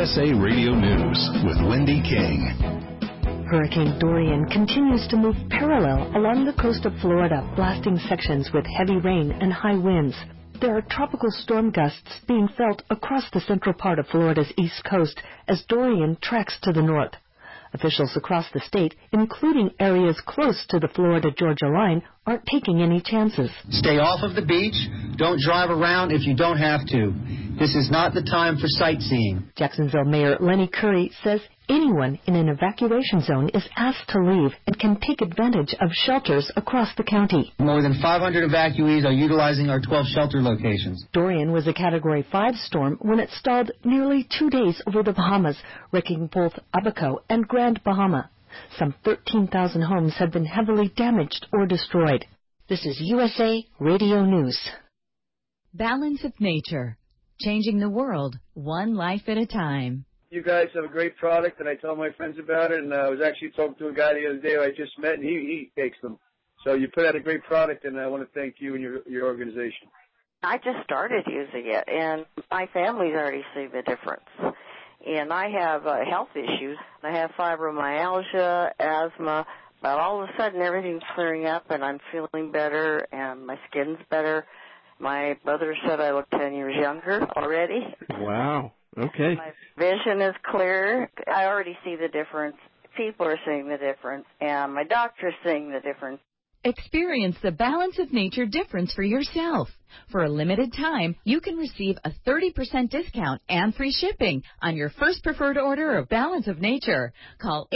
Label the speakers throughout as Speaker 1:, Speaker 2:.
Speaker 1: USA Radio News with Wendy King.
Speaker 2: Hurricane Dorian continues to move parallel along the coast of Florida, blasting sections with heavy rain and high winds. There are tropical storm gusts being felt across the central part of Florida's east coast as Dorian tracks to the north. Officials across the state, including areas close to the Florida-Georgia line, aren't taking any chances.
Speaker 3: Stay off of the beach. Don't drive around if you don't have to. This is not the time for sightseeing.
Speaker 2: Jacksonville Mayor Lenny Curry says anyone in an evacuation zone is asked to leave and can take advantage of shelters across the county.
Speaker 3: More than 500 evacuees are utilizing our 12 shelter locations.
Speaker 2: Dorian was a Category 5 storm when it stalled nearly 2 days over the Bahamas, wrecking both Abaco and Grand Bahama. Some 13,000 homes have been heavily damaged or destroyed. This is USA Radio News.
Speaker 4: Balance of Nature, changing the world one life at a time.
Speaker 5: You guys have a great product, and I tell my friends about it, and I was actually talking to a guy the other day who I just met, and he takes them. So you put out a great product, and I want to thank you and your organization.
Speaker 6: I just started using it, and my family's already seen the difference. And I have health issues. I have fibromyalgia, asthma, but all of a sudden everything's clearing up, and I'm feeling better, and my skin's better. My brother said I look 10 years younger already.
Speaker 7: Wow. Okay.
Speaker 6: My vision is clear. I already see the difference. People are seeing the difference, and my doctor's seeing the difference.
Speaker 4: Experience the Balance of Nature difference for yourself. For a limited time, you can receive a 30% discount and free shipping on your first preferred order of Balance of Nature. Call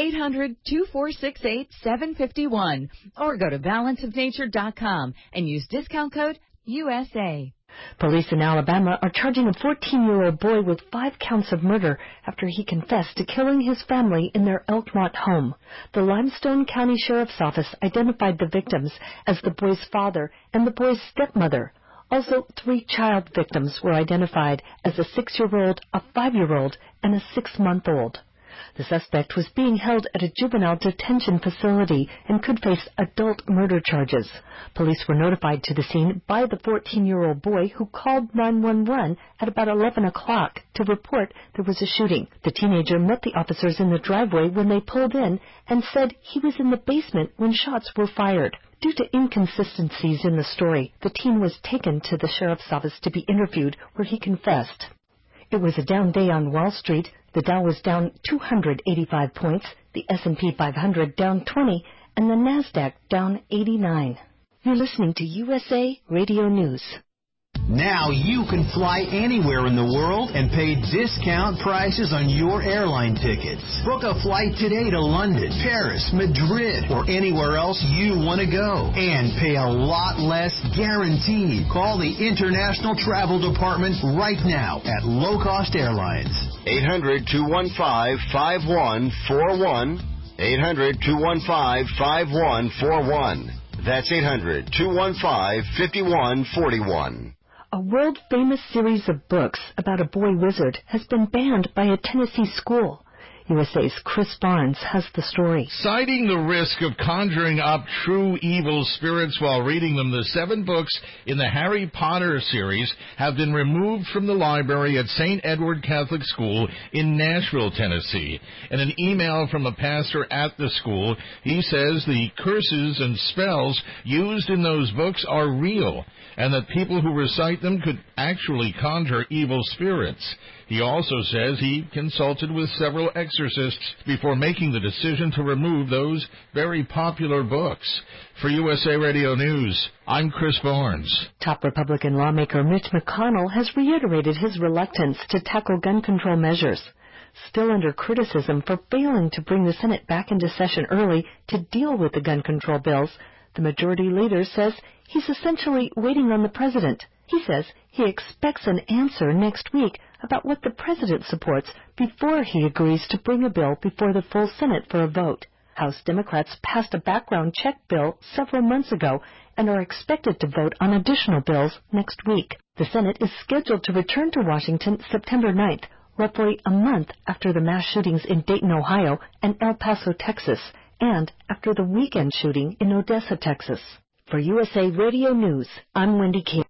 Speaker 4: 800-2468-751 or go to balanceofnature.com and use discount code USA.
Speaker 2: Police in Alabama are charging a 14-year-old boy with 5 counts of murder after he confessed to killing his family in their Elkmont home. The Limestone County Sheriff's Office identified the victims as the boy's father and the boy's stepmother. Also, 3 child victims were identified as a 6-year-old, a 5-year-old, and a 6-month-old. The suspect was being held at a juvenile detention facility and could face adult murder charges. Police were notified to the scene by the 14-year-old boy who called 911 at about 11 o'clock to report there was a shooting. The teenager met the officers in the driveway when they pulled in and said he was in the basement when shots were fired. Due to inconsistencies in the story, the teen was taken to the sheriff's office to be interviewed, where he confessed. It was a down day on Wall Street. The Dow was down 285 points, the S&P 500 down 20, and the Nasdaq down 89. You're listening to USA Radio News.
Speaker 8: Now you can fly anywhere in the world and pay discount prices on your airline tickets. Book a flight today to London, Paris, Madrid, or anywhere else you want to go. And pay a lot less guaranteed. Call the International Travel Department right now at Low Cost Airlines.
Speaker 9: 800-215-5141. 800-215-5141. That's 800-215-5141.
Speaker 2: A world-famous series of books about a boy wizard has been banned by a Tennessee school. USA's Chris Barnes has the story.
Speaker 10: Citing the risk of conjuring up true evil spirits while reading them, the 7 books in the Harry Potter series have been removed from the library at St. Edward Catholic School in Nashville, Tennessee. In an email from a pastor at the school, he says the curses and spells used in those books are real, and that people who recite them could actually conjure evil spirits. He also says he consulted with several exorcists before making the decision to remove those very popular books. For USA Radio News, I'm Chris Barnes.
Speaker 2: Top Republican lawmaker Mitch McConnell has reiterated his reluctance to tackle gun control measures. Still under criticism for failing to bring the Senate back into session early to deal with the gun control bills, the majority leader says he's essentially waiting on the president. He says he expects an answer next week about what the president supports before he agrees to bring a bill before the full Senate for a vote. House Democrats passed a background check bill several months ago and are expected to vote on additional bills next week. The Senate is scheduled to return to Washington September 9th, roughly a month after the mass shootings in Dayton, Ohio, and El Paso, Texas, and after the weekend shooting in Odessa, Texas. For USA Radio News, I'm Wendy King.